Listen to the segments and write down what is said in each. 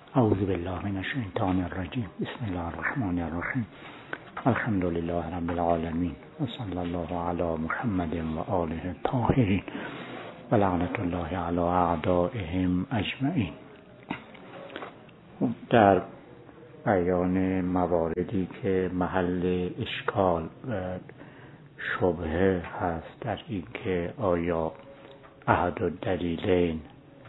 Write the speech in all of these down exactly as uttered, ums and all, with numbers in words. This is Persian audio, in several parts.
اعوذ بالله من الشیطان الرجیم. بسم الله الرحمن الرحیم. الحمد لله رب العالمین و صلی الله علی محمد و آله الطاهرین و لعنت الله علی اعدائهم اجمعین. در بیان مواردی که محل اشکال و شبهه هست در این که آیا احد الدلیلین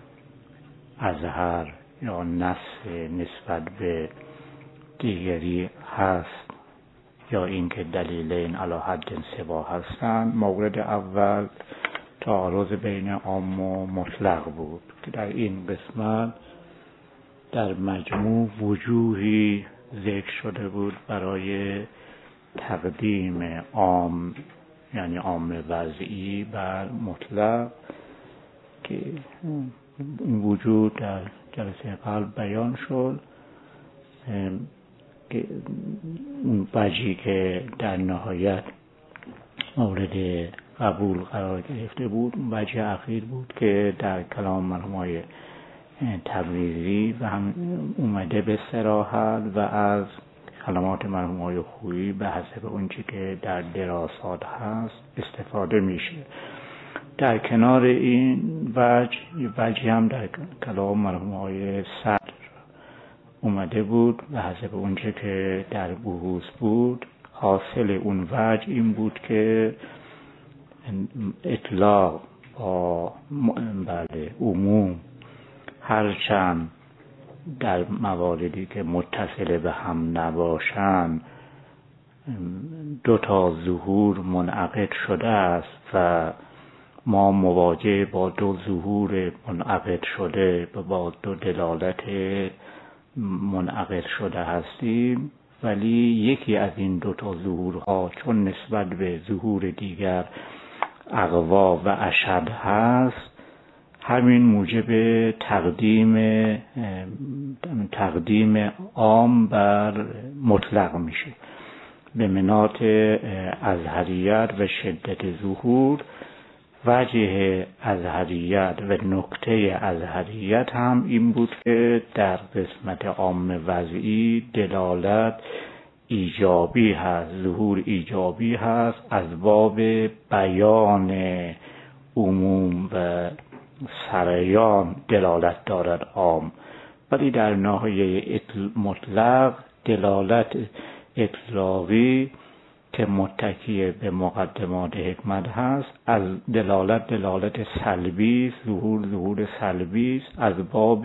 اظهر یا نص نسبت به دیگری هست یا اینکه دلیلین علی حد سوا هستند، مورد اول تعارض بین عام و مطلق بود که در این قسمت در مجموع وجوهی ذکر شده بود برای تقدیم عام، یعنی عام وضعی بر مطلق، که این وجود در جلسه قبل بیان شد که اون وجهی که در نهایت مورد قبول قرار گرفته بود اون وجه اخیر بود که در کلام مرحومای تبریزی و هم اومده به صراحت و از کلمات مرحومای خویی به حسب اونچه که در دراسات هست استفاده میشه. در کنار این وجه وجه هم در کلام مرحومای صدر اومده بود به حسب اونچه که در بحوث بود. حاصل اون وجه این بود که اطلاق با بله عموم هرچند در مواردی که متصل به هم نباشند دو تا ظهور منعقد شده است و ما مواجه با دو ظهور منعقد شده و با دو دلالت منعقد شده هستیم، ولی یکی از این دو تا ظهورها چون نسبت به ظهور دیگر اقوا و اشد هست، همین موجب تقدیم تقدیم عام بر مطلق میشه. به مناط ازهریت و شدت ظهور، وجه ازهریت و نکته ازهریت هم این بود که در قسمت عام وضعی دلالت ایجابی هست، ظهور ایجابی هست، از باب بیان عموم و سریان دلالت دارد عام، ولی در ناحیه مطلق دلالت اطلاقی که متکی به مقدمات حکمت هست، از دلالت دلالت سلبی، ظهور ظهور سلبی است، از باب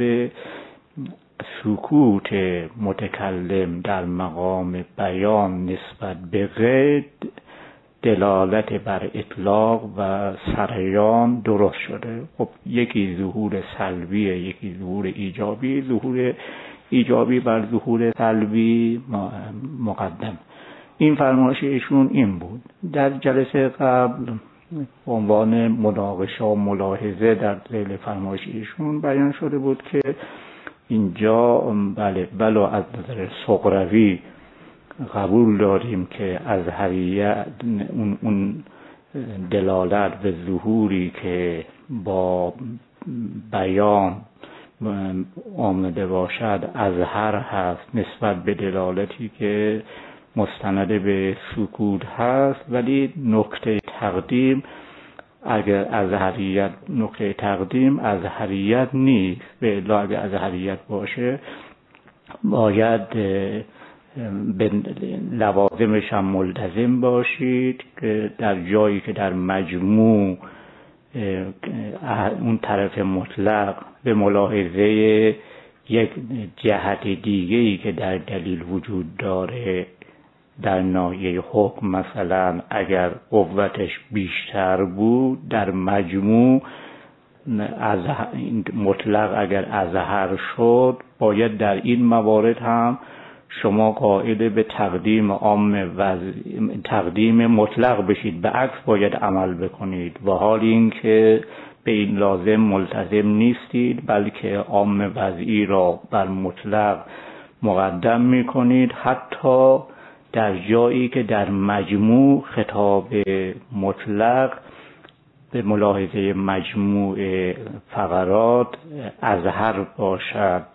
سکوت متکلم در مقام بیان نسبت به غیر دلالت بر اطلاق و سریان درست شده. خب یکی ظهور سلبیه یکی ظهور ایجابی، ظهور ایجابی بر ظهور سلبی مقدم. این فرمایش ایشون این بود. در جلسه قبل عنوان مناقشه و ملاحظه در ذیل فرمایش ایشون بیان شده بود که اینجا بله ولو از نظر صغروی قبول داریم که ازهریت اون, اون دلالت به ظهوری که با بیان آمده باشد ازهر هست نسبت به دلالتی که مستند به سکوت هست، ولی نکته تقدیم اگر ازهریت نکته تقدیم ازهریت نیست. به الا اگر ازهریت باشه باید به لوازمش هم ملتزم باشید که در جایی که در مجموع اون طرف مطلق به ملاحظه یک جهت دیگه‌ای که در دلیل وجود داره در ناحیه حکم، مثلا اگر قوتش بیشتر بود در مجموع از مطلق اگر اظهر شد، باید در این موارد هم شما قائل به تقدیم عام و تقدیم مطلق بشید، به عکس باید عمل بکنید. و حال این که به این لازم ملتزم نیستید بلکه عام وضعی را بر مطلق مقدم میکنید، حتی در جایی که در مجموع خطاب مطلق به ملاحظه مجموع فقرات اظهر باشد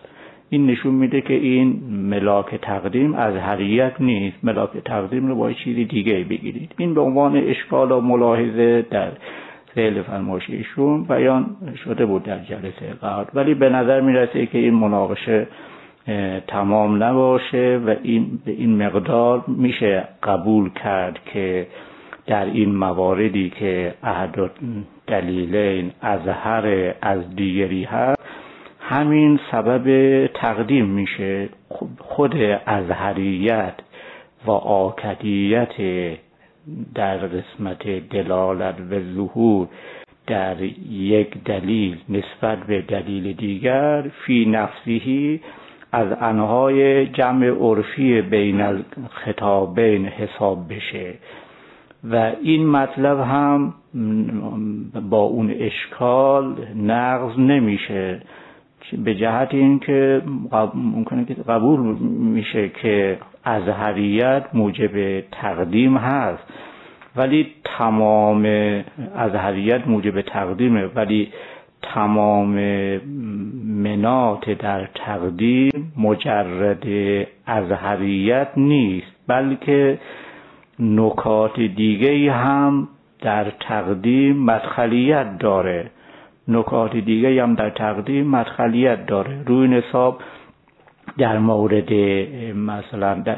این نشون میده که این ملاک تقدیم ازهریت نیست، ملاک تقدیم رو با چیزی دیگه بگیرید. این به عنوان اشکال و ملاحظه در فعل فرمایش ایشون بیان شده بود در جلسه قبل، ولی به نظر میرسه که این مناقشه تمام نباشه و این به این مقدار میشه قبول کرد که در این مواردی که احد دلیلین ازهر از دیگری هست، همین سبب تقدیم میشه. خود ازهریت و آکدیت در قسمت دلالت و ظهور در یک دلیل نسبت به دلیل دیگر فی نفسه از انهای جمع عرفی بین الخطابین حساب بشه و این مطلب هم با اون اشکال نقض نمیشه، به جهت این ممکنه که قبول میشه که ازهریت موجب تقدیم هست، ولی تمام ازهریت موجب تقدیمه، ولی تمام منات در تقدیم مجرد ازهریت نیست، بلکه نکات دیگه هم در تقدیم مدخلیت داره نکات دیگه هم در تقدیم مدخلیت داره روی نصاب در مورد مثلا در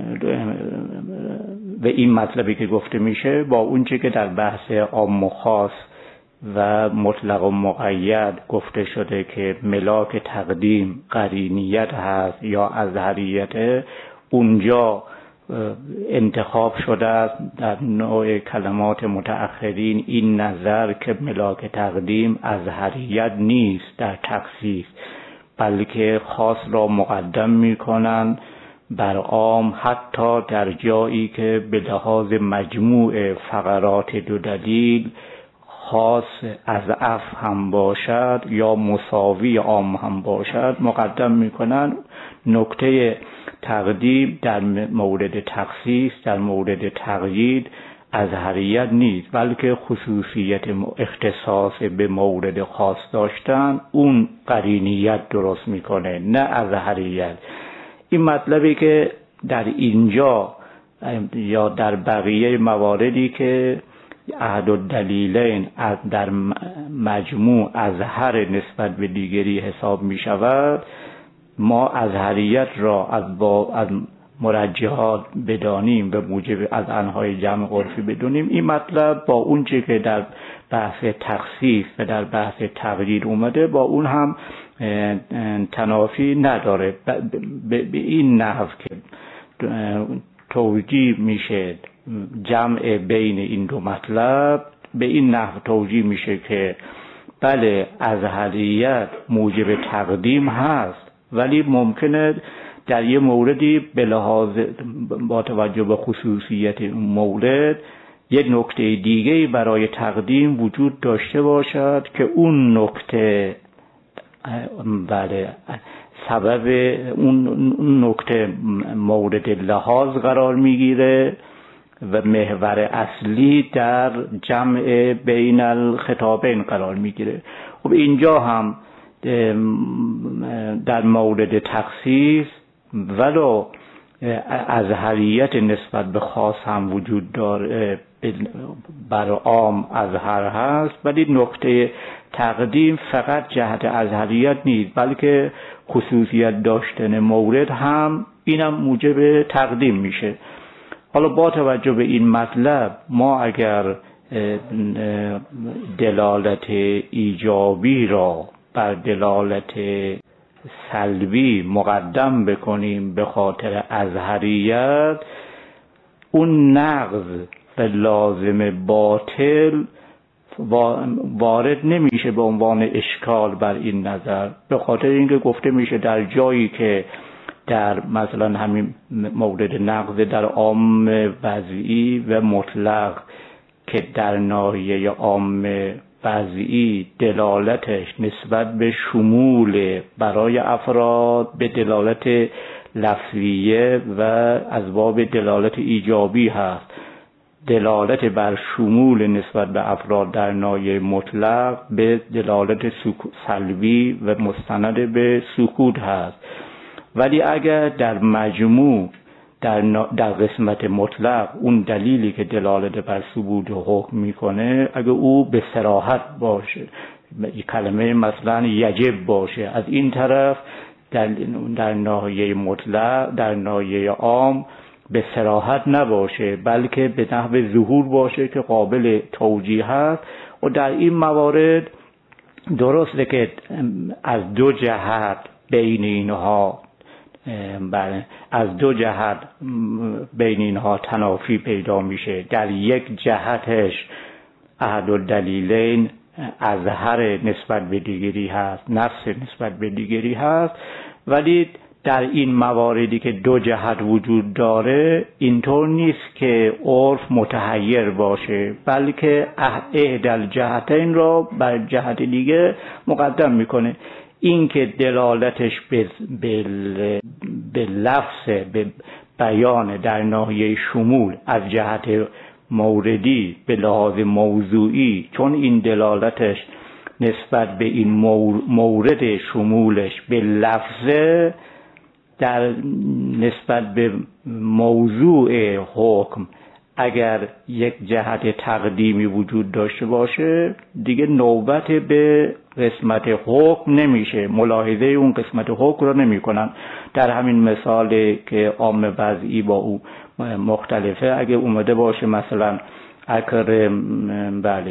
و این مطلبی که گفته میشه با اونچه که در بحث عام و خاص و مطلق و مقید گفته شده که ملاک تقدیم قرینیت هست یا ازهریت، اونجا انتخاب شده است در نوع کلمات متأخرین این نظر که ملاک تقدیم ازهریت نیست در تخصیص، بلکه خاص را مقدم میکنند بر عام، حتی در جایی که به لحاظ مجموع فقرات دو دلیل خاص اضعف هم باشد یا مساوی عام هم باشد مقدم میکنند. نکته تقدیم در مورد تخصیص، در مورد تقیید ازهریت نیست، بلکه خصوصیت اختصاص به مورد خاص داشتن اون قرینیت درست میکنه، نه ازهریت. این مطلبی که در اینجا یا در بقیه مواردی که احد الدلیلین در مجموع ازهر نسبت به دیگری حساب می شود، ما ازهریت را از با از مرجحات بدانیم و موجب از انهای جمع عرفی بدونیم. این مطلب با اون چه که در بحث تخصیص و در بحث تقدیر اومده با اون هم تنافی نداره. به این نحو که توجیه میشه جمع بین این دو مطلب، به این نحو توجیه میشه که بله ازهریت موجب تقدیم هست، ولی ممکنه در یه موردی به لحاظ با توجه به خصوصیت اون مورد یه نکته دیگه‌ای برای تقدیم وجود داشته باشد که اون نکته بله سبب اون نکته مورد لحاظ قرار میگیره و محور اصلی در جمع بین الخطابین قرار میگیره. خب اینجا هم در مورد تخصیص ولو ازهریت نسبت به خاص هم وجود داره، بر عام ازهر هست، ولی نقطه تقدیم فقط جهت ازهریت نیست، بلکه خصوصیت داشتن مورد هم اینم موجب تقدیم میشه. حالا با توجه به این مطلب ما اگر دلالت ایجابی را بر دلالت سلبی مقدم بکنیم به خاطر ازهریت، اون نقض و لازم باطل وارد نمیشه به عنوان اشکال بر این نظر، به خاطر اینکه گفته میشه در جایی که در مثلا همین مورد نقض در عام وضعی و مطلق که در ناحیه عام وضعی دلالتش نسبت به شمول برای افراد به دلالت لفظیه و از باب دلالت ایجابی هست، دلالت بر شمول نسبت به افراد در ناحیه مطلق به دلالت سلبی و مستند به سکوت هست. ولی اگر در مجموع در, در قسمت مطلق اون دلیلی که دلالت بر ثبوت حکم میکنه اگر او به صراحت باشه، کلمه مثلا یجب باشه، از این طرف در, در ناحیه مطلق در ناحیه عام به صراحت نباشه بلکه به نحو ظهور باشه که قابل توجیه هست، و در این موارد درسته که از دو جهت بین اینها بله از دو جهت بین اینها تنافی پیدا میشه. در یک جهتش احد الدلیلین اظهر نسبت به دیگری هست، نفس نسبت به دیگری هست، ولی در این مواردی که دو جهت وجود داره اینطور نیست که عرف متحیر باشه بلکه احد الجهتین را بر جهت دیگه مقدم میکنه. این که دلالتش به, به, به لفظ به بیان در ناحیه شمول از جهت موردی به لحاظ موضوعی، چون این دلالتش نسبت به این مورد شمولش به لفظه، در نسبت به موضوع حکم اگر یک جهت تقدیمی وجود داشته باشه دیگه نوبت به قسمت حکم نمیشه، ملاحظه اون قسمت حکم رو نمی کنن. در همین مثال که عام وضعی با او مختلفه، اگه اومده باشه مثلا اکر بله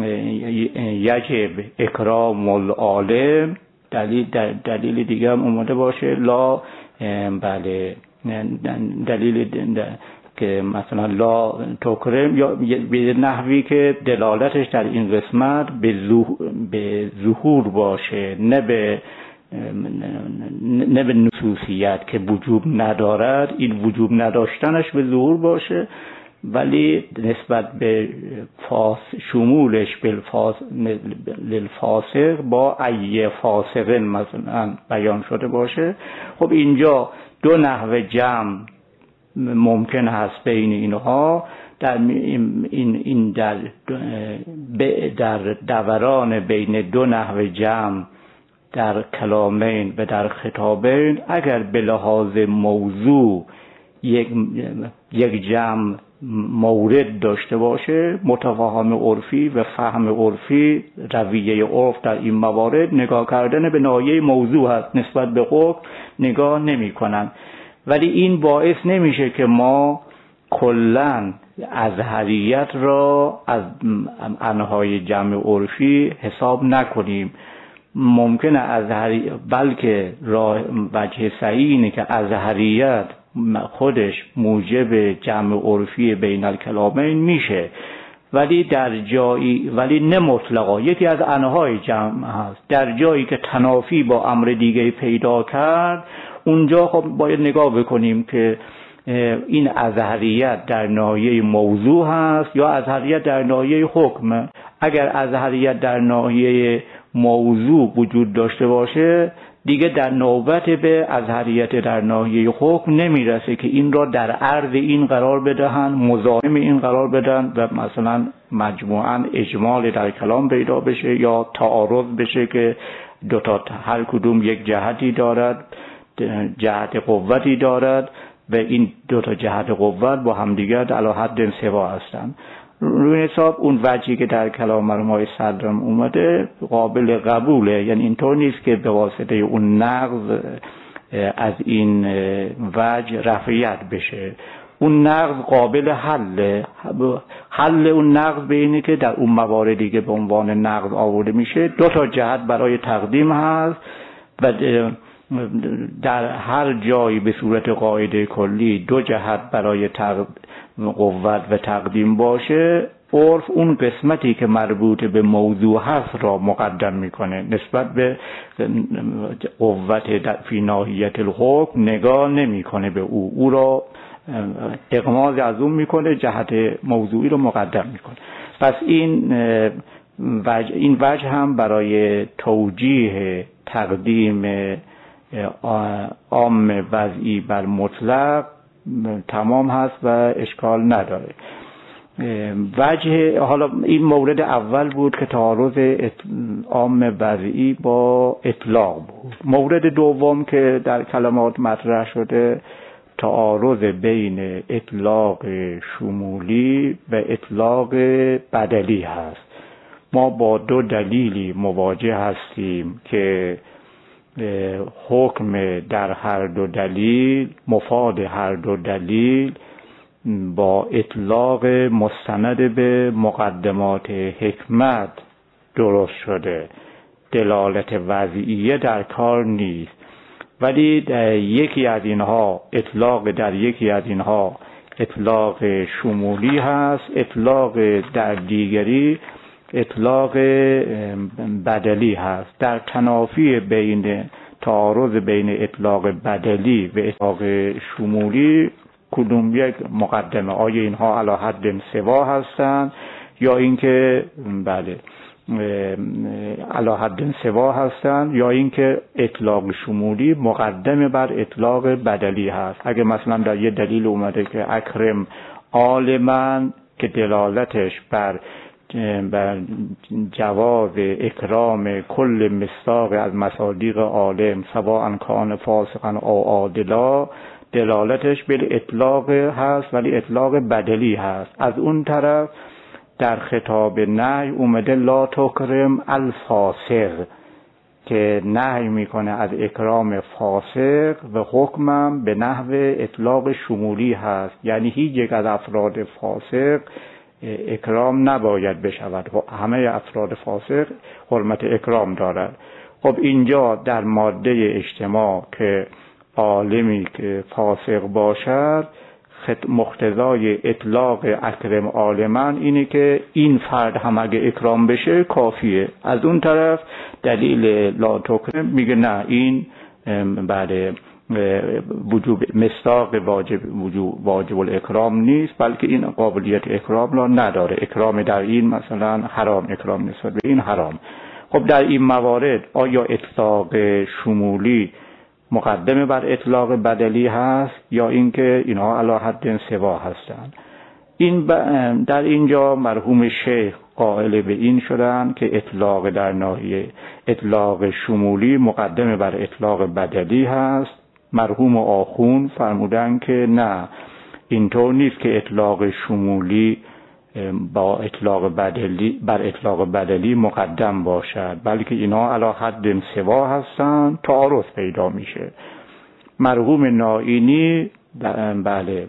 یجب اکرام العالم، دلیل دلیل دیگه هم اومده باشه لا بله دلیل که مثلا لا تکرم، یا به نحوی که دلالتش در این قسمت به ظهور باشه، نه به نه به نصوصیت که وجوب ندارد، این وجوب نداشتنش به ظهور باشه، ولی نسبت به فاس شمولش بالفاسق با ای فاسق مثلا بیان شده باشه. خب اینجا دو نحو جمع ممکن هست بین اینها، در این این در در دوران بین دو نحو جمع در کلامین و در خطابین اگر به لحاظ موضوع یک یک جمع مورد داشته باشه، متفاهم عرفی و فهم عرفی، رویه عرف در این موارد نگاه کردن به ناحیه موضوع هست، نسبت به حکم نگاه نمی کنن. ولی این باعث نمیشه که ما کلاً ازهریت را از انهای جمع عرفی حساب نکنیم. ممکنه ازهری، بلکه راه وجه صحیح اینه که ازهریت خودش موجب جمع عرفی بین الکلامین میشه، ولی در جایی ولی نه مطلقا، یکی از انهای جمع هست. در جایی که تنافی با امر دیگه پیدا کرد اونجا خب باید نگاه بکنیم که این ازهریت در ناحیه موضوع هست یا ازهریت در ناحیه حکم. اگر ازهریت در ناحیه موضوع وجود داشته باشه دیگه در نوبت به ازهریت در ناحیه حکم نمیرسه که این را در عرض این قرار بدهن، مزاحم این قرار بدن و مثلا مجموعاً اجمال در کلام پیدا بشه یا تعارض بشه که دو تا هر کدوم یک جهتی دارد، جهت قوتی دارد و این دو تا جهت قوت با همدیگر علی حد سوا هستند. روی حساب اون وجهی که در کلام مرحوم صدرم اومده قابل قبوله، یعنی اینطور نیست که به واسطه اون نقض از این وجه رفعیت بشه. اون نقض قابل حل حل اون نقض به اینه که در اون مواردی که به عنوان نقض آورده میشه دو تا جهت برای تقدیم هست و در هر جایی به صورت قاعده کلی دو جهت برای قوت و تقدیم باشه، عرف اون قسمتی که مربوط به موضوع هست را مقدم میکنه، نسبت به قوت فی ناحیت الحکم نگاه نمیکنه به او، او را اغماض از اون میکنه، جهت موضوعی رو مقدم میکنه. پس این وجه این وجه هم برای توجیه تقدیم عام وضعی بر مطلق تمام هست و اشکال نداره. وجه حالا این مورد اول بود که تعارض عام وضعی با اطلاق بود. مورد دوم که در کلمات مطرح شده تعارض بین اطلاق شمولی و اطلاق بدلی هست. ما با دو دلیلی مواجه هستیم که حکم در هر دو دلیل، مفاد هر دو دلیل با اطلاق مستند به مقدمات حکمت درست شده. دلالت وضعیه در کار نیست، ولی در یکی از اینها اطلاق در یکی از اینها اطلاق شمولی هست، اطلاق در دیگری اطلاق بدلی هست. در تنافی بین تعارض بین اطلاق بدلی و اطلاق شمولی کدوم یک مقدمه؟ آیا اینها علی حد سوا هستند یا اینکه بله علی حد سوا هستند یا اینکه اطلاق شمولی مقدم بر اطلاق بدلی هست؟ اگه مثلا در یه دلیل اومده که اکرم عالما که دلالتش بر بر جواز اکرام کل مصداق از مصادیق عالم سواء کان فاسقا او عادلا، دلالتش به اطلاق هست ولی اطلاق بدلی هست. از اون طرف در خطاب نهی اومده لا تکرم الفاسق که نهی میکنه از اکرام فاسق و حکمم به نحو اطلاق شمولی هست، یعنی هیچ یک از افراد فاسق اکرام نباید بشود، همه افراد فاسق حرمت اکرام دارد. خب اینجا در ماده اجتماع که عالمی که فاسق باشد مقتضای اطلاق اکرم عالما اینه که این فرد هم اگه اکرام بشه کافیه. از اون طرف دلیل لا تکرم میگه نه، این بعد وجوب مصداق واجب وجوب واجب الاکرام نیست، بلکه این قابلیت اکرام را نداره. اکرام در این مثلا حرام، اکرام نسبت به این حرام. خب در این موارد آیا اطلاق شمولی مقدمه بر اطلاق بدلی هست یا اینکه اینها علی حد سوا هستند؟ این در اینجا مرحوم شیخ قائل به این شدن که اطلاق در ناحیه اطلاق شمولی مقدمه بر اطلاق بدلی هست. مرحوم آخوند فرمودن که نه، اینطور نیست که اطلاق شمولی با اطلاق بدلی بر اطلاق بدلی مقدم باشد، بلکه اینا علی حد سوا هستند، تعارض پیدا میشه. مرحوم نائینی بله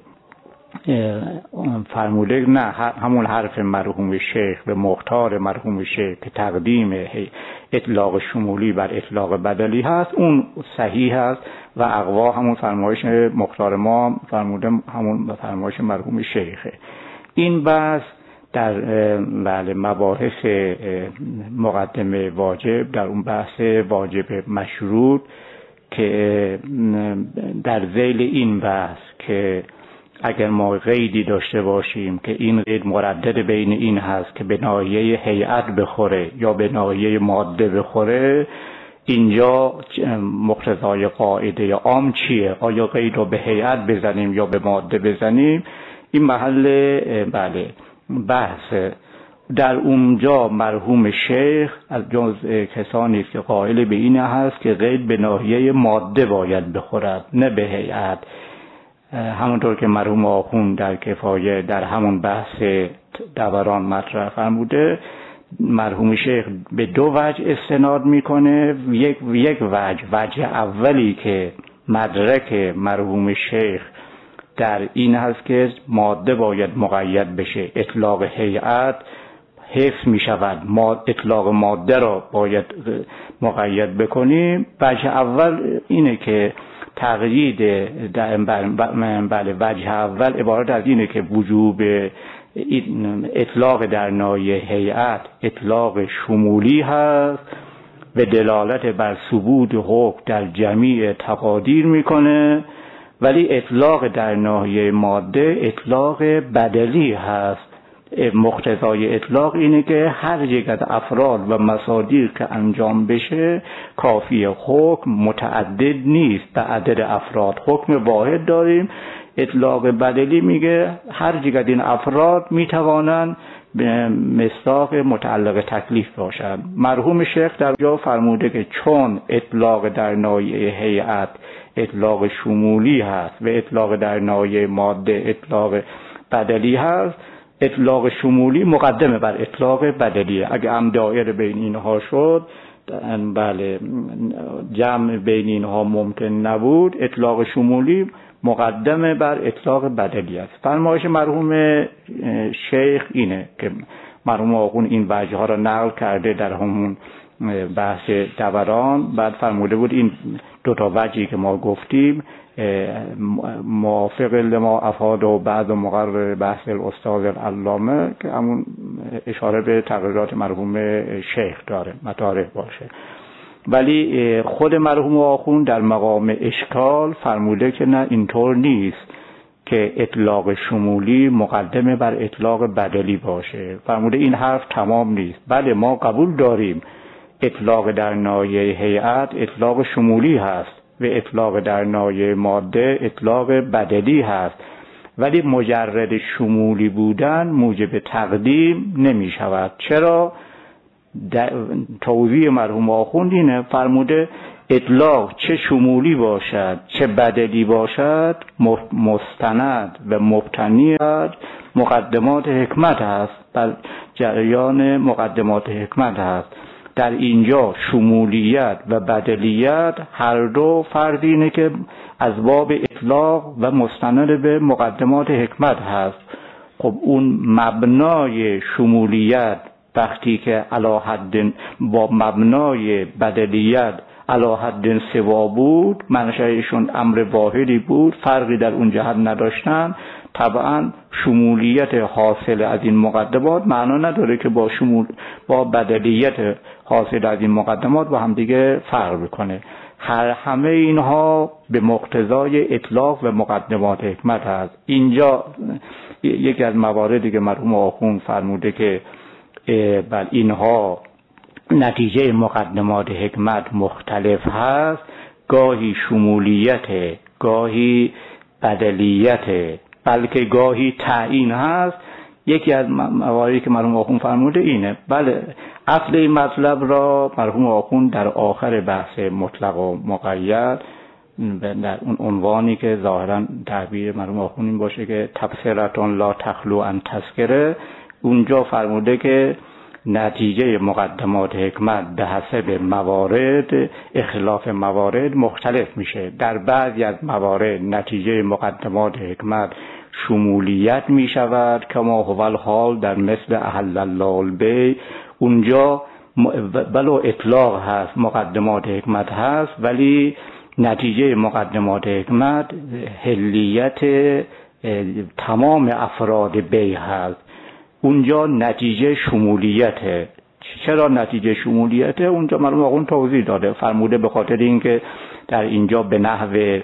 فرموده نه، همون حرف مرحوم شیخ به مختار مرحوم شیخ که تقدیم اطلاق شمولی بر اطلاق بدلی هست اون صحیح هست و اقوا همون فرمایش مختار ما فرموده همون فرمایش مرحوم شیخه. این بحث در بله مباحث مقدمه واجب، در اون بحث واجب مشروط که در ذیل این بحث که اگر ما قیدی داشته باشیم که این قید مردد بین این هست که به ناحیه هیئت بخوره یا به ناحیه ماده بخوره، اینجا مقتضای قاعده عام چیه؟ آیا قید رو به هیئت بزنیم یا به ماده بزنیم؟ این محل بله بحث. در اونجا مرحوم شیخ از جز کسانی است که قائل به این هست که قید به ناحیه ماده باید بخورد نه به هیئت، همونطور که مرحوم آخوند در کفایه در همون بحث دوران مطرح فرموده. مرحوم شیخ به دو وجه استناد میکنه. یک یک وجه وجه اولی که مدرک مرحوم شیخ در این هست که ماده باید مقید بشه، اطلاق هیئت حفظ می شود، ما اطلاق ماده را باید مقید بکنیم. وجه اول اینه که تقیید بله وجه اول عبارت از اینه که وجوب اطلاق در ناحیه هیئت اطلاق شمولی هست و دلالت بر ثبوت حکم در جمیع تقادیر میکنه، ولی اطلاق در ناحیه ماده اطلاق بدلی هست. مقتضای اطلاق اینه که هر یک از افراد و مصادیق که انجام بشه کافی، حکم متعدد نیست به عدد افراد، حکم واحد داریم. اطلاق بدلی میگه هر یک از این افراد میتوانند به مصداق متعلق تکلیف باشند. مرحوم شیخ در جا فرموده که چون اطلاق در نایه هیئت اطلاق شمولی هست و اطلاق در نایه ماده اطلاق بدلی هست، اطلاق شمولی مقدمه بر اطلاق بدلیه. اگه هم دایره بین اینها شد، بله، جمع بین اینها ممکن نبود، اطلاق شمولی مقدمه بر اطلاق بدلی است. فرمایش مرحوم شیخ اینه که مرحوم آقون این وجه ها را نقل کرده در همون بحث دوران. بعد فرموده بود این دو تا وجهی که ما گفتیم موافق لما افاد و بعد و مقرر بحث الاستاذ العلامه که همون اشاره به تقریرات مرحوم شیخ داره، مطارح باشه. ولی خود مرحوم آخوند در مقام اشکال فرموده که نه، اینطور نیست که اطلاق شمولی مقدمه بر اطلاق بدلی باشه. فرموده این حرف تمام نیست. بله، ما قبول داریم اطلاق در نایه هیئت اطلاق شمولی هست و اطلاق در نایه ماده اطلاق بدلی هست، ولی مجرد شمولی بودن موجب تقدیم نمی شود. چرا؟ توضیح مرحوم آخوند اینه، فرموده اطلاق چه شمولی باشد چه بدلی باشد مستند و مبتنی بر مقدمات حکمت هست، بر جریان مقدمات حکمت هست. در اینجا شمولیت و بدلیت هر دو فرض اینه که از باب اطلاق و مستند به مقدمات حکمت هست. خب اون مبنای شمولیت وقتی که علی حد با مبنای بدلیت علی حد سوا بود، منشأشون امر واحدی بود، فرقی در اون جهت نداشتن، طبعا شمولیت حاصل از این مقدمات معنا نداره که با شمول با بدلیت حاصل از این مقدمات با هم دیگه فرق بکنه. هر همه اینها به مقتضای اطلاق و مقدمات حکمت هست. اینجا یکی از مواردی که مرحوم آخوند فرموده که بل اینها نتیجه مقدمات حکمت مختلف هست، گاهی شمولیت، گاهی بدلیت، بلکه گاهی تعیین هست. یکی از مواردی که مرحوم آخوند فرموده اینه. بله، اصل این مطلب را مرحوم آخوند در آخر بحث مطلق و مقید در اون عنوانی که ظاهرا تعبیر مرحوم آخوند این باشه که تبصرتون لا تخلو عن تذکره، اونجا فرموده که نتیجه مقدمات حکمت به حسب موارد اختلاف موارد مختلف میشه. در بعضی از موارد نتیجه مقدمات حکمت شمولیت میشود کما هو الحال در مثل احل الله البیع، اونجا بلو اطلاق هست مقدمات حکمت هست ولی نتیجه مقدمات حکمت حلیت تمام افراد بیع هست، اونجا نتیجه شمولیته. چرا نتیجه شمولیته؟ اونجا مرحوم آقون توضیح داده، فرموده به خاطر اینکه در اینجا به نحو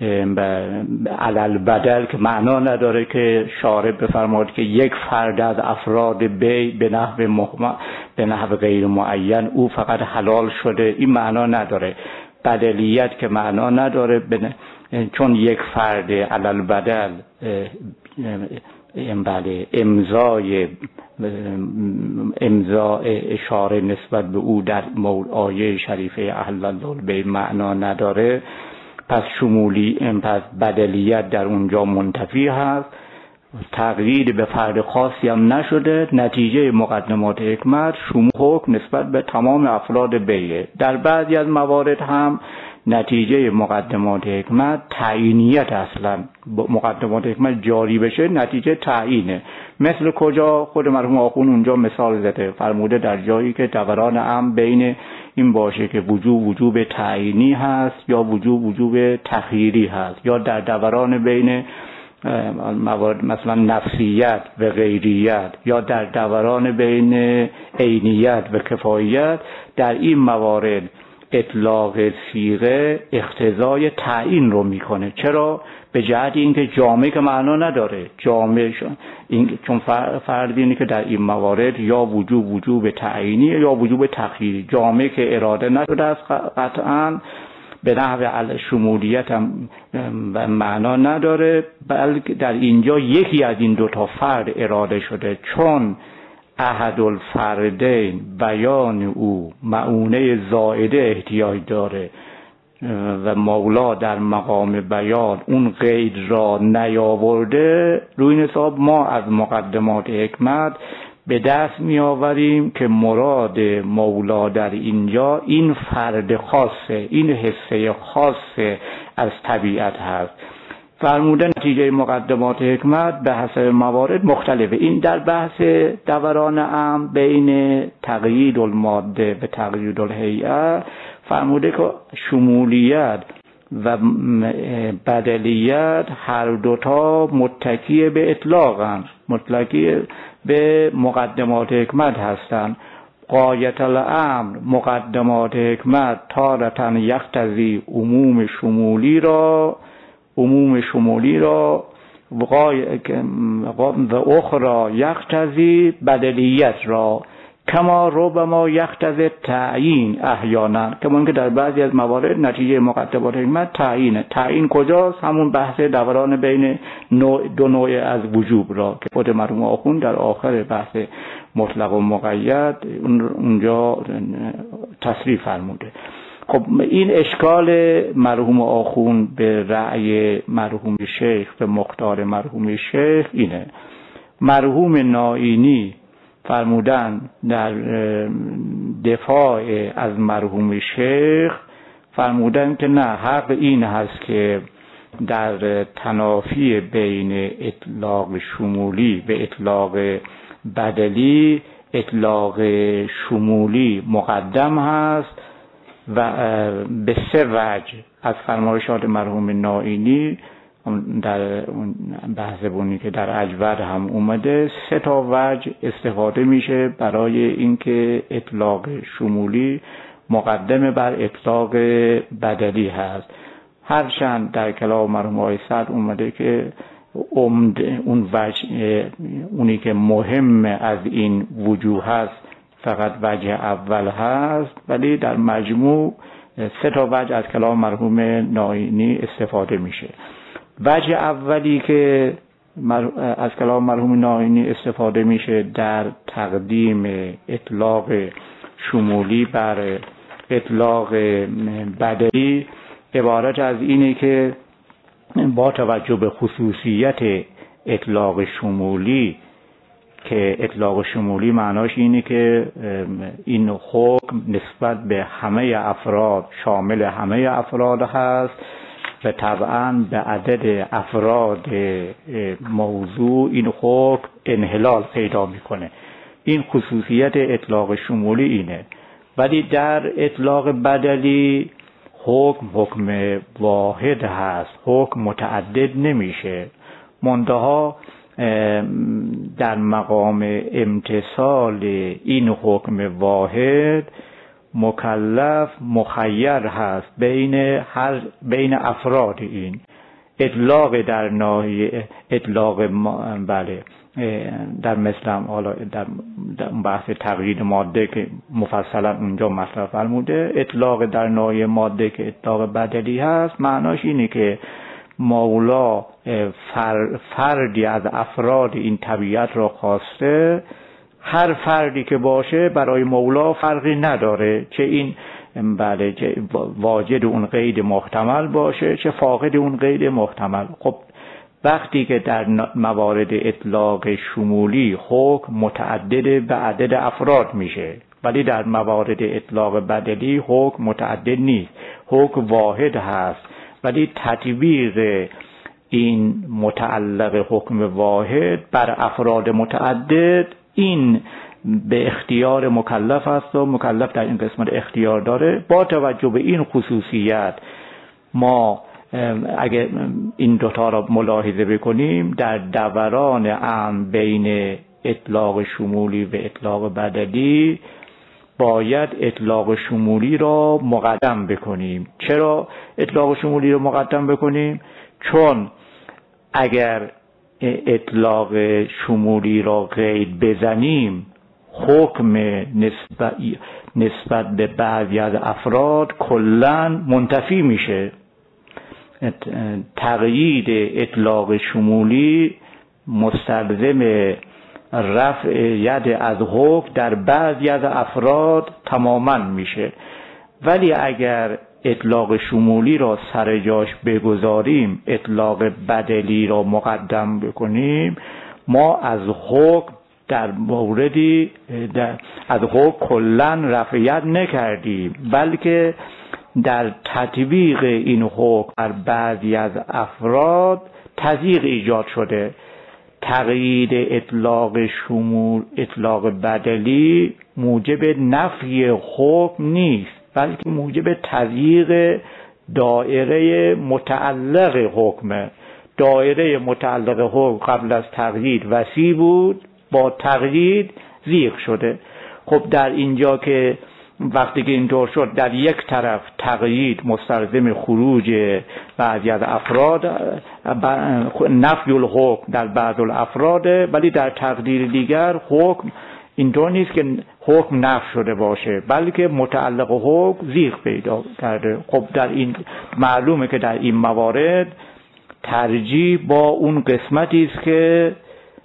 علل بدل که معنا نداره که شارع بفرماید که یک فرد از افراد بیع به نحو محمد به نحو غیر معین او فقط حلال شده، این معنا نداره. بدلیت که معنا نداره چون یک فرد علل بدل بله امضای امضا اشاره نسبت به او در آیه شریفه احل الله البیع معنا نداره، پس شمولی پس بدلیت در اونجا منتفی هست، تقیید به فرد خاصی هم نشده، نتیجه مقدمات حکمت شمول حکم نسبت به تمام افراد بیع. در بعضی از موارد هم نتیجه مقدمات حکمت تعیینیت، اصلا مقدمات حکمت جاری بشه نتیجه تعیینه. مثل کجا؟ خود مرحوم آخوند اونجا مثال زده، فرموده در جایی که دوران هم بین این باشه که وجوب وجوب تعیینی هست یا وجوب وجوب تخییری هست، یا در دوران بین موارد مثلا نفسیت و غیریت، یا در دوران بین عینیت و کفایت. در این موارد اطلاق صیغه اقتضای تعیین رو میکنه. چرا؟ به جهت اینکه جامع که معنا نداره، جامع شون این چون فرض اینه که در این موارد یا وجوب وجوب تعیینی یا وجوب تخییری، جامع که اراده نشده است قطعاً به نحو شمولیت هم معنا نداره، بلکه در اینجا یکی از این دو تا فرد اراده شده، چون احد الفردین بیان او معونه زائده احتیاج داره و مولا در مقام بیان اون قید را نیاورده. روی این حساب ما از مقدمات حکمت به دست می آوریم که مراد مولا در اینجا این فرد خاصه، این حصه خاصه از طبیعت هست. فرمودن نتیجه مقدمات حکمت به حسب موارد مختلفه. این در بحث دوران عام بین تقیید الماده به تقیید الهیئه فرموده که شمولیت و بدلیت هر دوتا متکی به اطلاقن، متکی به مقدمات حکمت هستند. غایت الامر مقدمات حکمت تارتن یقتضی عموم شمولی را عموم شمولی را و اخرى یقتضی بدلیت را، کما ربما یقتضی تعیین احیانا، کما اینکه در بعضی از موارد نتیجه مقدمات حکمت تعیینه. تعیین کجاست؟ همون بحث دوران بین نوع دو نوع از وجوب را که خود مرحوم آخوند در آخر بحث مطلق و مقید اونجا تصریح فرموده. خب این اشکال مرحوم آخوند به رأی مرحوم شیخ، به مختار مرحوم شیخ اینه. مرحوم نائینی فرمودن در دفاع از مرحوم شیخ، فرمودن که نه، حق این هست که در تنافی بین اطلاق شمولی به اطلاق بدلی اطلاق شمولی مقدم هست و به سه وجه از فرمایشات مرحوم نائینی در بحث بونی که در اجود هم اومده، سه تا وجه استفاده میشه برای اینکه اطلاق شمولی مقدم بر اطلاق بدلی هست. هرچند در کلام مرحوم آقای سعد اومده که اون وجه اونی که مهم از این وجوه هست فقط وجه اول هست، ولی در مجموع سه تا وجه از کلام مرحوم نائینی استفاده میشه. وجه اولی که از کلام مرحوم نائینی استفاده میشه در تقدیم اطلاق شمولی بر اطلاق بدلی عبارت از اینه که با توجه به خصوصیت اطلاق شمولی، که اطلاق شمولی معناش اینه که این حکم نسبت به همه افراد شامل همه افراد هست و طبعاً به عدد افراد موضوع این حکم انحلال پیدا میکنه. این خصوصیت اطلاق شمولی اینه. ولی در اطلاق بدلی حکم حکم واحد هست، حکم متعدد نمیشه. منتها در مقام امتصال این حکم واحد مکلف مخیر هست بین هر بین افراد این اطلاق در ناحیه اطلاق بله در مثلا حالا در بحث تقیید ماده که مفصلا اونجا مطرح فرموده، اطلاق در ناحیه ماده که اطلاق بدلی هست معناش اینه که مولا فر فردی از افراد این طبیعت را خواسته، هر فردی که باشه برای مولا فرقی نداره، چه این بله چه واجد اون قید محتمل باشه چه فاقد اون قید محتمل. خب وقتی که در موارد اطلاق شمولی حکم متعدد به عدد افراد میشه، ولی در موارد اطلاق بدلی حکم متعدد نیست، حکم واحد هست، ولی تطبیق این متعلق حکم واحد بر افراد متعدد این به اختیار مکلف است و مکلف در این قسمت اختیار داره. با توجه به این خصوصیت ما اگر این دوتا را ملاحظه بکنیم در دوران عام بین اطلاق شمولی و اطلاق بدلی باید اطلاق شمولی را مقدم بکنیم. چرا اطلاق شمولی را مقدم بکنیم؟ چون اگر اطلاق شمولی را قید بزنیم حکم نسبت, نسبت به بعضی از افراد کلاً منتفی میشه. تقیید اطلاق شمولی مستلزم رفع ید از حکم در بعضی از افراد تماماً میشه. ولی اگر اطلاق شمولی را سر جاش بگذاریم، اطلاق بدلی را مقدم بکنیم، ما از حکم در موردی در از حکم کلاً رفع ید نکردیم، بلکه در تطبیق این حکم بر بعضی از افراد تضییق ایجاد شده. تقیید اطلاق شمول اطلاق بدلی موجب نفی حکم نیست، بلکه موجب تضییق دایره متعلق حکمه. دایره متعلق حکم قبل از تقیید وسیع بود، با تقیید ضیق شده. خب در اینجا که وقتی که اینطور شد، در یک طرف تقیید مستلزم خروج بعضی از افراد، نفی الحکم در بعض الافراد، ولی در تقدیر دیگر حکم اینطور نیست که حکم نفی شده باشه، بلکه متعلق حکم ضیق پیدا کرده. خب در این معلومه که در این موارد ترجیح با اون قسمتی است که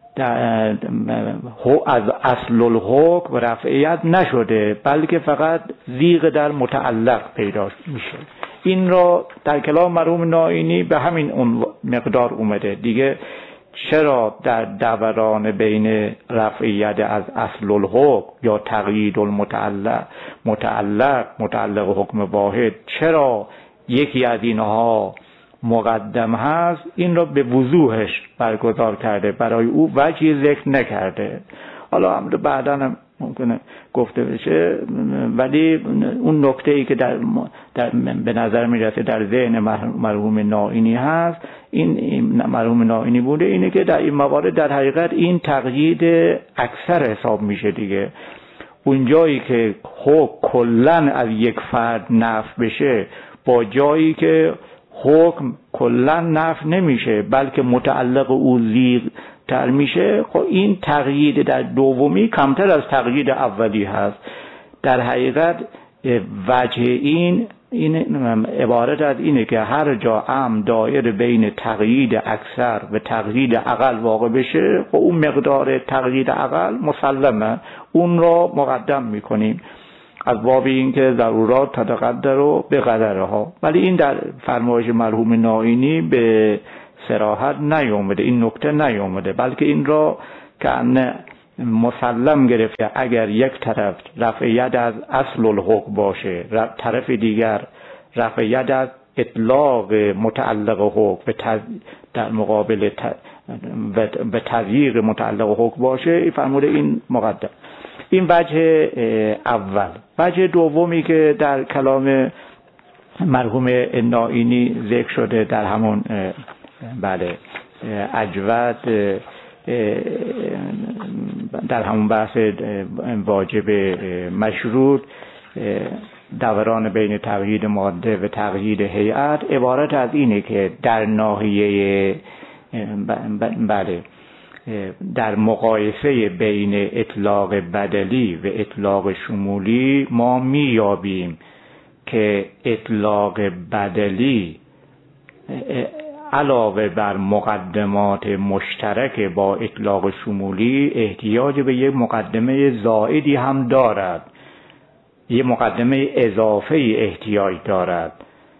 از اصل الحکم رفعیت نشده، بلکه فقط ضیق در متعلق پیدا میشه. این را در کلام مرحوم نائینی به همین مقدار اومده دیگه. چرا در دوران بین رفعیت از اصل الحکم یا تقیید المتعلق متعلق متعلق حکم واحد، چرا یکی از اینها مقدم هست، این را به وضوحش برگزار کرده، برای او وجهی ذکر نکرده. حالا هم بعداً هم ممکنه گفته بشه، ولی اون نکته‌ای که در, در به نظر میرسه در ذهن مرحوم نائینی هست، این مرحوم نائینی بوده، اینه که در این موارد در حقیقت این تقیید اکثر حساب میشه دیگه. اون جایی که حکم کلاً از یک فرد نفی بشه با جایی که حکم کلا نفی نمیشه بلکه متعلق او ضیق تر میشه، خب این تقیید در دومی کمتر از تقیید اولی هست. در حقیقت وجه این این عبارت از اینه که هر جا ام دایر بین تقیید اکثر و تقیید اقل واقع بشه، خب اون مقدار تقیید اقل مسلمه، اون را مقدم میکنیم از باب این که ضرورات تتقدر و به قدرها. ولی این در فرمایش مرحوم نائینی به صراحت نیامده، این نکته نیامده، بلکه این را که مسلم گرفته اگر یک طرف رفع ید از اصل الحکم باشه، طرف دیگر رفع ید از اطلاق متعلق حکم در مقابل به تضییق متعلق حکم باشه، فرموده این مقدم. این وجه اول. وجه دومی که در کلام مرحوم نائینی ذکر شده در همون بله اجود، در همون بحث واجب مشروط، دوران بین تقیید ماده و تقیید هیئت، عبارت از اینه که در ناحیه بله در مقایسه بین اطلاق بدلی و اطلاق شمولی ما میابیم که اطلاق بدلی علاوه بر مقدمات مشترک با اطلاق شمولی احتیاج به یک مقدمه زائدی هم دارد، یک مقدمه اضافی احتیاج دارد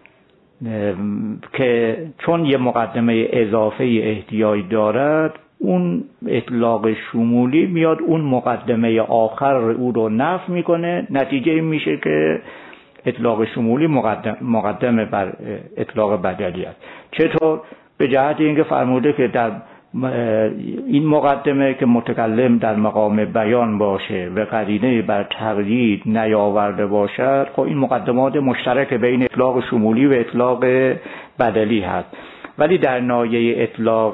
که چون یک مقدمه اضافی احتیاج دارد، اون اطلاق شمولی میاد اون مقدمه آخر او رو نفی میکنه، نتیجه این میشه که اطلاق شمولی مقدم مقدمه بر اطلاق بدلی است. چطور؟ به جهت اینکه فرموده که در این مقدمه که متکلم در مقام بیان باشه و قرینه بر تقیید نیاورده باشد، خب این مقدمات مشترک بین اطلاق شمولی و اطلاق بدلی هست. ولی در ناحیه اطلاق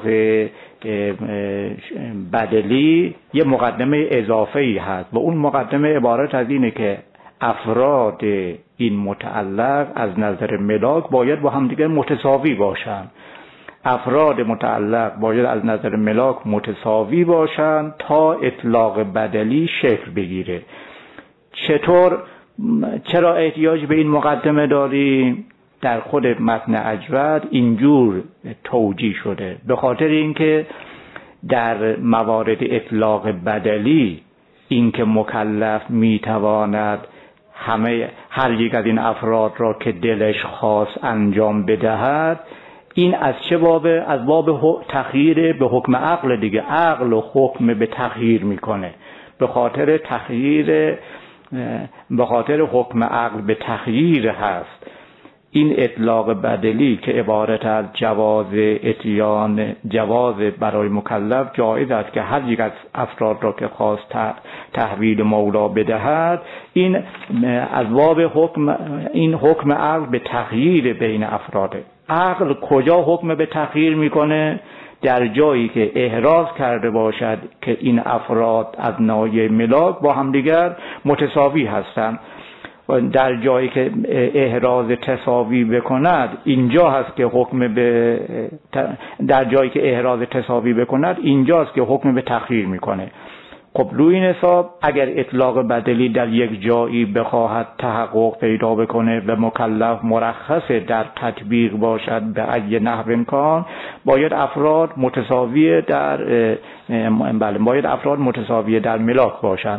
بدلی یه مقدمه اضافه‌ای هست و اون مقدمه عبارت از اینه که افراد این متعلق از نظر ملاک باید با همدیگر متساوی باشند. افراد متعلق باید از نظر ملاک متساوی باشند تا اطلاق بدلی شکل بگیره. چطور؟ چرا احتیاج به این مقدمه داریم؟ در خود متن اجود اینجور توجیه شده، به خاطر اینکه در موارد اطلاق بدلی اینکه مکلف میتواند همه هر یک از این افراد را که دلش خواست انجام بدهد، این از چه بابه؟ از باب تخییر به حکم عقل دیگه. عقل و حکم به تخییر میکنه، به خاطر تخییر، به خاطر حکم عقل به تخییر هست. این اطلاق بدلی که عبارت از جواز اتیان، جواز برای مکلف جایز است که هر یک از افراد را که خواست تحویل مولا بدهد، این از باب حکم، این حکم عقل به تغییر بین افراده. عقل کجا حکم به تغییر میکنه؟ در جایی که احراز کرده باشد که این افراد از ناحیه ملاک با همدیگر متساوی هستند. در جایی که احراز تساوی بکند اینجا هست که حکم به در جایی که احراز تساوی بکند اینجاست که حکم به تخییر میکنه. خب روی این حساب اگر اطلاق بدلی در یک جایی بخواهد تحقق پیدا بکنه و مکلف مرخص در تطبیق باشد به ای نحو امکان، باید افراد متساوی در بله باید افراد متساوی در ملاک باشند.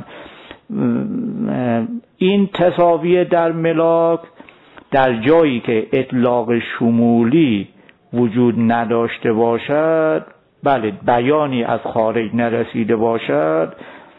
این تساوی در ملاک در جایی که اطلاق شمولی وجود نداشته باشد، بله بیانی از خارج نرسیده باشد،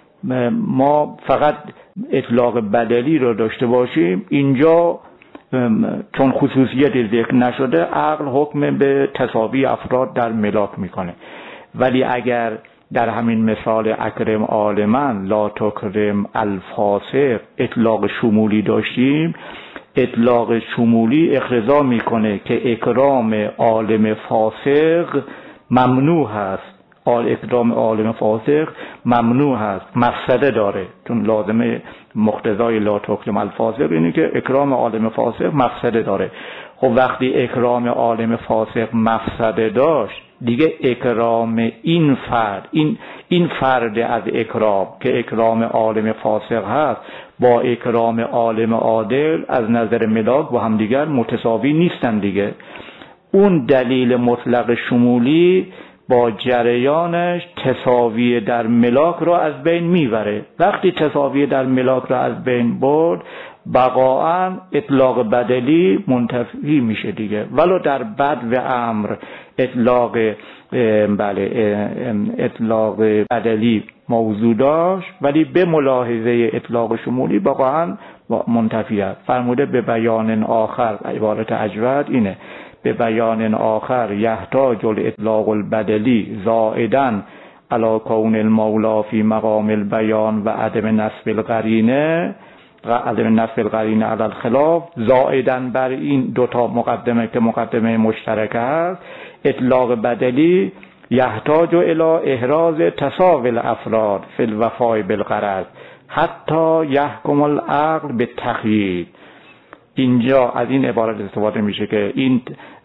ما فقط اطلاق بدلی رو داشته باشیم، اینجا چون خصوصیت ذکر نشده عقل حکم به تساوی افراد در ملاک میکنه. ولی اگر در همین مثال اکرم عالمن لا تکرم الفاسق اطلاق شمولی داشتیم، اطلاق شمولی اقتضا میکنه که اکرام عالم فاسق ممنوع هست. آل اکرام عالم فاسق ممنوع هست، مفسده داره، چون لازمه مقتضای لا تکرم الفاسق اینه که اکرام عالم فاسق مفسده داره. خب وقتی اکرام عالم فاسق مفسده داشت، دیگه اکرام این فرد، این این فرد از اکرام که اکرام عالم فاسق هست با اکرام عالم عادل از نظر ملاک با هم دیگر متساوی نیستن دیگه. اون دلیل مطلق شمولی با جریانش تساوی در ملاک را از بین میبره. وقتی تساوی در ملاک را از بین برد، بقاعاً اطلاق بدلی منتفی میشه دیگه. ولو در بد و امر اطلاق بله اطلاق بدلی موضوع داشت، ولی به ملاحظه اطلاق شمولی بقاعاً منتفی است. فرموده به بیان آخر، عبارت اجود اینه، به بیان آخر یحتاج الاطلاق البدلی زائداً علی کون المولا فی مقام البیان و عدم نصب القرینه عدم نصب القرینه علی الخلاف، زائداً بر این دوتا مقدمه که مقدمه مشترک است، اطلاق بدلی یحتاج الی احراز تساوی الافراد فی الوفاء بالغرض حتی یحکم العقل به تخییر. اینجا از این عبارت استفاده میشه که این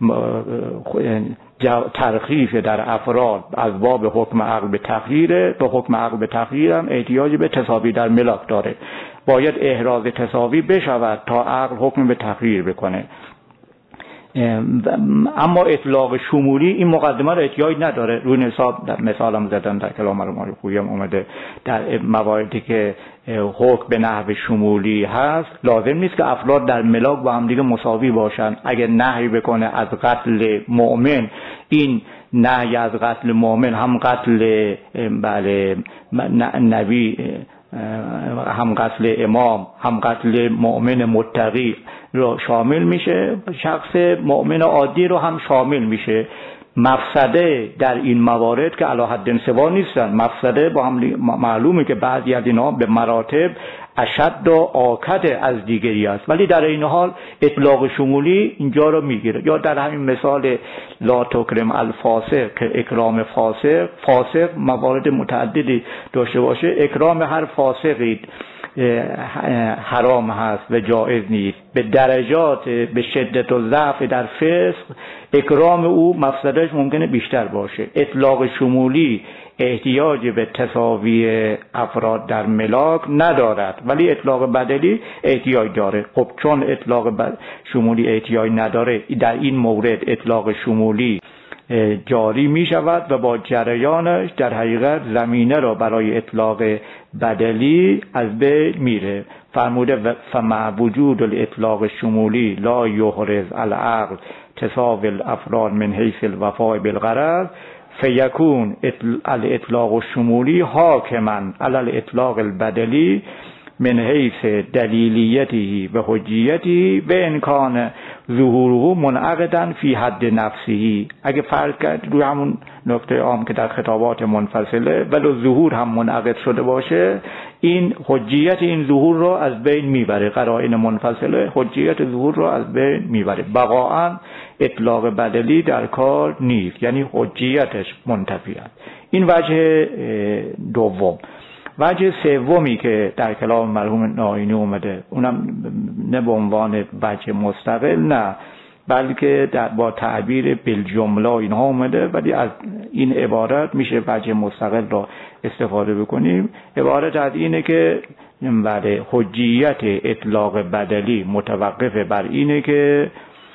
ترخیص در افراد از باب حکم عقل به تخییر، به حکم عقل به تخییر هم احتیاج به تساوی در ملاک داره. باید احراز تساوی بشود تا عقل حکم به تخییر بکنه. اما اطلاق شمولی این مقدمه را احتیاج نداره. روی حساب در مثال هم زدن در کلام رو خویی هم اومده در مواردی که حکم به نحو شمولی هست لازم نیست که افراد در ملاک با هم دیگه مساوی باشن. اگر نهی بکنه از قتل مؤمن، این نهی از قتل مؤمن هم قتل بله نبی، هم قتل امام، هم قتل مؤمن متقی رو شامل میشه، شخص مؤمن عادی رو هم شامل میشه. مفسده در این موارد که علی حد سوا نیستن، مفسده با هم معلومه که بعضی از اینها به مراتب اشد و آکد از دیگری است، ولی در این حال اطلاق شمولی اینجا رو میگیره. یا در همین مثال لا تکرم الفاسق که اکرام فاسق، فاسق موارد متعددی داشته باشه، اکرام هر فاسقی حرام هست و جایز نیست. به درجات به شدت و ضعف در فسق اکرام او مفسدش ممکنه بیشتر باشه. اطلاق شمولی احتیاج به تساوی افراد در ملاک ندارد، ولی اطلاق بدلی احتیاج داره. خب چون اطلاق شمولی احتیاج نداره، در این مورد اطلاق شمولی جاری می شود و با جریانش در حقیقت زمینه را برای اطلاق بدلی از بین میره. فرموده فمع وجود الاطلاق شمولی لا یحرز العقل تساوی الافراد من حیث الوفاء بالغرض فیکون الاطلاق الشمولی حاکما علی الاطلاق البدلی من حیث دلیلیته و حجیته و امکان ظهوره منعقدا فی حد نفسه. اگه فرض کرد روی همون نکته عام که در خطابات منفصله ولو ظهور هم منعقد شده باشه، این حجیت این ظهور رو از بین میبره. قرائن منفصله حجیت ظهور رو از بین میبره. بقاعا اطلاق بدلی در کار نیست، یعنی حجیتش منتفی است. این وجه دوم. وجه سومی که در کلام مرحوم نائینی اومده، اونم نه به عنوان وجه مستقل نه، بلکه در با تعبیر بالجمله اینها اومده، ولی از این عبارت میشه وجه مستقل را استفاده بکنیم. عبارت از اینه که بله حجیت اطلاق بدلی متوقف بر اینه که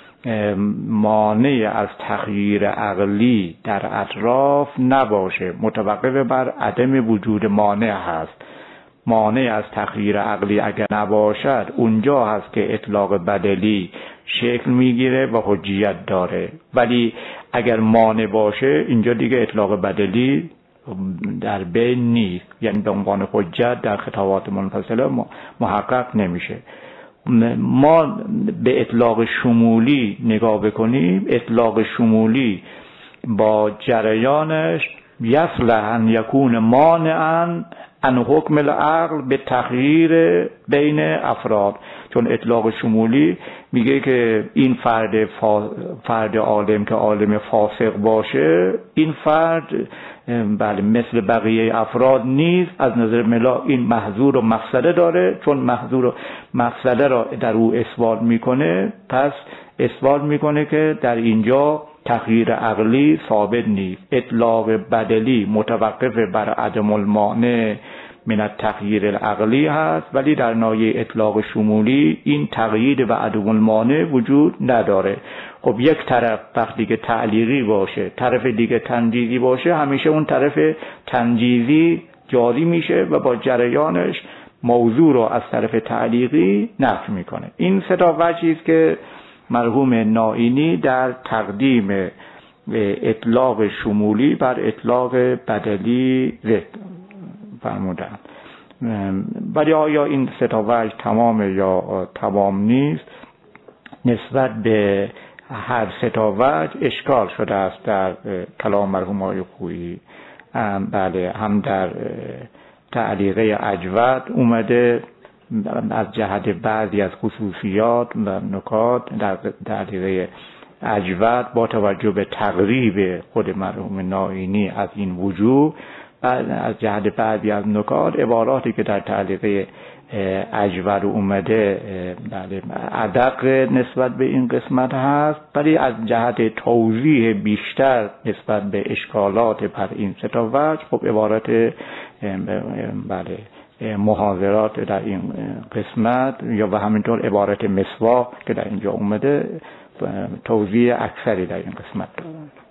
مانع از تغییر عقلی در اطراف نباشه، متوقف بر عدم وجود مانع هست. مانع از تغییر عقلی اگر نباشد اونجا هست که اطلاق بدلی شکل میگیره و حجیت داره، ولی اگر مانع باشه اینجا دیگه اطلاق بدلی در بین نیست، یعنی به عنوان حجت در خطابات منفصله محقق نمیشه. ما به اطلاق شمولی نگاه بکنیم، اطلاق شمولی با جریانش یصلح ان یکون مانعا ان حکم العقل به تغییر بین افراد. چون اطلاق شمولی میگه که این فرد فا... فرد عالم که عالم فاسق باشه، این فرد بله مثل بقیه افراد نیست، از نظر ملا این محظور و مفسده داره. چون محظور و مفسده را در او اثبات میکنه، پس اثبات میکنه که در اینجا تغییر عقلی ثابت نیست. اطلاق بدلی متوقف بر عدم المانع من التغییر العقلی هست، ولی در ناحیه اطلاق شمولی این تغییر و عدم المانع وجود نداره. خب یک طرف وقتی که تعلیقی باشه، طرف دیگه تنجیزی باشه، همیشه اون طرف تنجیزی جاری میشه و با جریانش موضوع رو از طرف تعلیقی نفی میکنه. این سه تا وجهی است که مرحوم نائینی در تقدیم اطلاق شمولی بر اطلاق بدلی فرمودن. ولی آیا این سه تا وجه تمام یا تمام نیست؟ نسبت به هر سه تا وجه اشکال شده است در کلام مرحوم آقای خویی. بله، هم در تعلیقه اجود اومده از جهت بعضی از خصوصیات و نکات در تعلیقه اجود با توجه به تقریب خود مرحوم نائینی از این وجوه، از جهت بعضی از نکات عباراتی که در تعلیقه اجود اومده ادق نسبت به این قسمت هست، ولی از جهت توضیح بیشتر نسبت به اشکالات بر این سه تا وجه خب عبارت بله محاضرات در این قسمت یا و همینطور عبارت مسواک که در اینجا اومده توضیح اکثری در این قسمت دارند.